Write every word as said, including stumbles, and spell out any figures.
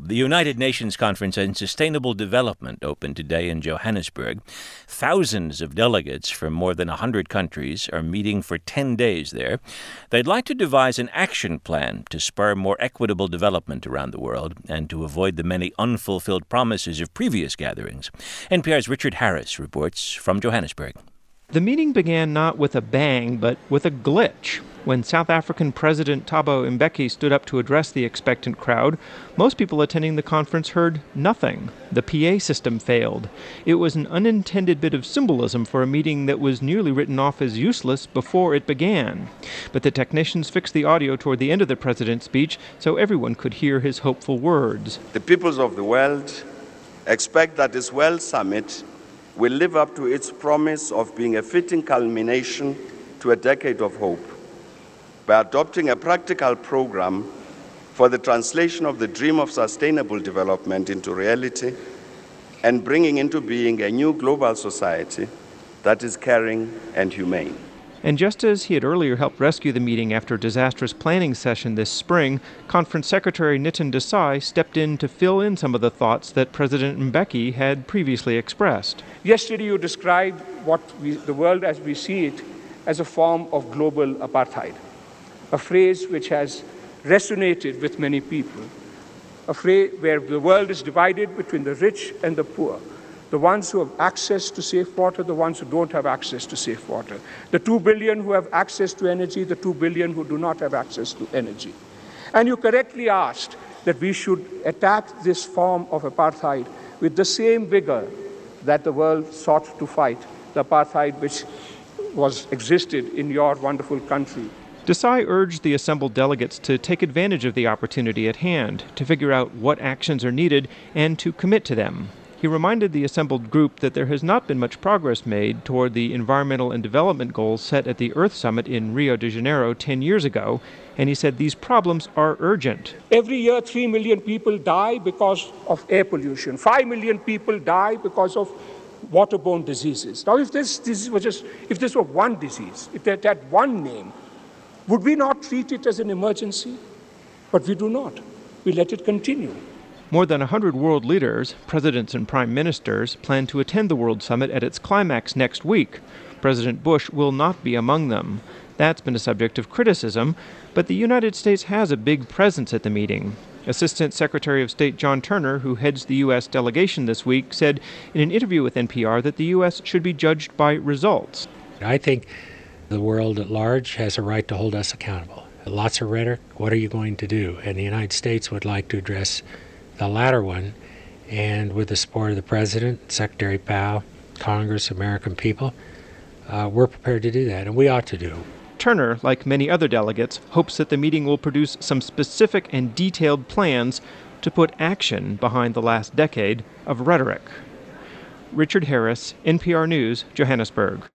The United Nations Conference on Sustainable Development opened today in Johannesburg. Thousands of delegates from more than one hundred countries are meeting for ten days there. They'd like to devise an action plan to spur more equitable development around the world and to avoid the many unfulfilled promises of previous gatherings. N P R's Richard Harris reports from Johannesburg. The meeting began not with a bang, but with a glitch. When South African President Thabo Mbeki stood up to address the expectant crowd, most people attending the conference heard nothing. The P A system failed. It was an unintended bit of symbolism for a meeting that was nearly written off as useless before it began. But the technicians fixed the audio toward the end of the president's speech so everyone could hear his hopeful words. The peoples of the world expect that this World Summit will live up to its promise of being a fitting culmination to a decade of hope, by adopting a practical program for the translation of the dream of sustainable development into reality and bringing into being a new global society that is caring and humane. And just as he had earlier helped rescue the meeting after a disastrous planning session this spring, Conference Secretary Nitin Desai stepped in to fill in some of the thoughts that President Mbeki had previously expressed. Yesterday you described what we, the world as we see it as a form of global apartheid, a phrase which has resonated with many people, a phrase where the world is divided between the rich and the poor, the ones who have access to safe water, the ones who don't have access to safe water, the two billion who have access to energy, the two billion who do not have access to energy. And you correctly asked that we should attack this form of apartheid with the same vigor that the world sought to fight the apartheid which was existed in your wonderful country. Desai urged the assembled delegates to take advantage of the opportunity at hand, to figure out what actions are needed and to commit to them. He reminded the assembled group that there has not been much progress made toward the environmental and development goals set at the Earth Summit in Rio de Janeiro ten years ago, and he said these problems are urgent. Every year, three million people die because of air pollution. five million people die because of waterborne diseases. Now, if this disease was just, if this were one disease, if it had one name, would we not treat it as an emergency? But we do not. We let it continue. More than one hundred world leaders, presidents and prime ministers, plan to attend the World Summit at its climax next week. President Bush will not be among them. That's been a subject of criticism, but the United States has a big presence at the meeting. Assistant Secretary of State John Turner, who heads the U S delegation this week, said in an interview with N P R that the U S should be judged by results. I think the world at large has a right to hold us accountable. Lots of rhetoric. What are you going to do? And the United States would like to address the latter one, and with the support of the President, Secretary Powell, Congress, American people, uh, we're prepared to do that, and we ought to do. Turner, like many other delegates, hopes that the meeting will produce some specific and detailed plans to put action behind the last decade of rhetoric. Richard Harris, N P R News, Johannesburg.